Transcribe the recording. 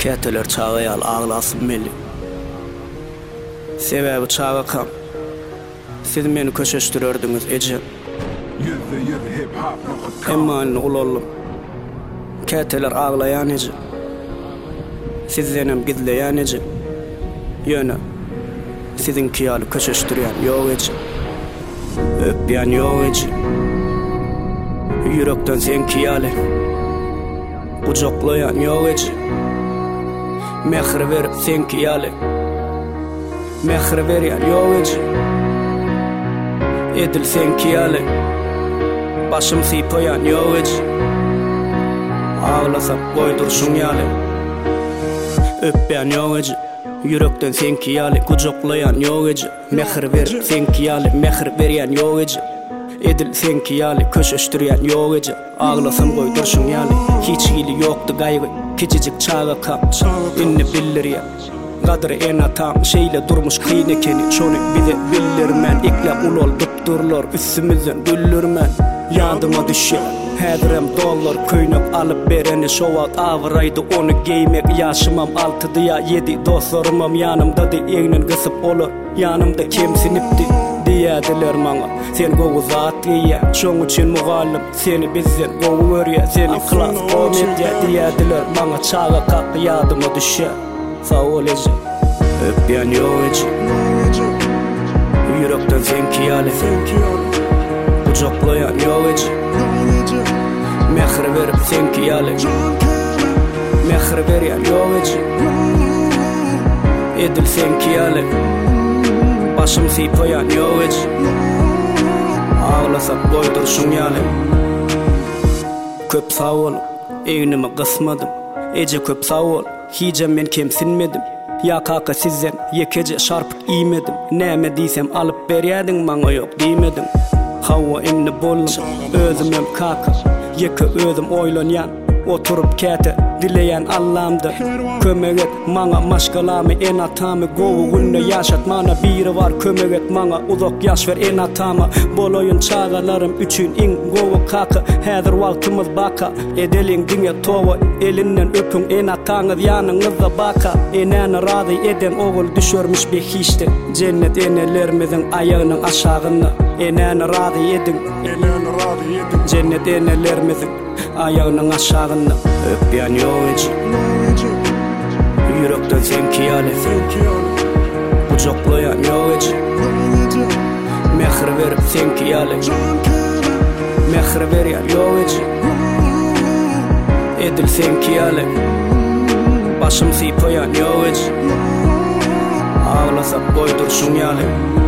Keteler çağıyal ağlasın meli. Sebebi çağa kam. Siz meni köşeştirerdiniz ece. Emmanini ulollum. Keteler ağlayan ece. Sizdenem gizleyen ece. Yöne sizin kiyalı köşeştiriyen yok ece. Öpyen yok ece. Yürekten sen kiyalı kucaklayan yok ece. Mehir verip sen kiyalı mehir veriyen yok ece. Edil sen kiyalı başım sipoyan yok ece. Ağlasam koydursun yalı. Öpyen yok ece. Yürekten sen kiyalı kucaklayan yok ece. Mehir verip sen kiyalı mehir veriyen yok ece. Edil sen kiyalı köşeştiriyen yok ece. Ağlasam koydursun yalı. Hiç hili yoktu gaygı küçücük çağa kam. İnni billir ya kadri en atam şeyle durmuş kıynekeni. Şonu bize bildirmen iklap ulol tutturlar üstümüzden güllürmen. Yadıma düşer Hedirem dollar köynek alıp bereni şovat avraydı onu giymek. Yaşımam 6'dı ya 7 dostlarımam yanımda da egnin kısıp olur. Yanımda kemsinipti diyediler mana. Sen gogu zat giyen şoň üçin mugallim seni bizden gogu görýär seni klas komedya diyediler mana. Çağa kalk yadıma düşer sağ ol ece. Öpyen yok ece. Yürekten sen kiyalı kucaklayan yok ece. Mehir verip sen kiyalı mehir veriyen yok ece. Edil sen kiyalı başım sipoyan yok ece. Ağlasam koydursun yalı. Köp sağ ol egnimi kısmadım ece köp sağ ol hicem men kemsinmedim. Ya kaka sizden yekece şarpık iymedim. Näme diysem alıp berýädiň maňa yok diýmedim. Hawa inni bollum özümem kaka yeke özüm oýlanýan oturup kete dileyen Allah'ımda kömek et maňa maşgalamy en atamy gowy günde yaşatmana biri var kömek et maňa uzak yaş ver en atama boloyun çağalarım üçün in gowy kaka häzir wagtymyz baka edeliň diňe towa elinden öpün en ataňyz ýanyňyzda baka enäni razy eden ogul düşürmüş behişde cennet enelerimiziň aýagynyň aşagyna enäni razy edin cennet enelerimiziň aýagynyň aşagyna. Öpyen yok ece. Yürekten sen kiyalı kucaklayan yok ece. Mehir verip sen kiyalı mehir veriyen yok ece. Edil sen kiyalı başım sipoyan yok ece. Ağlasam koydursun yalı.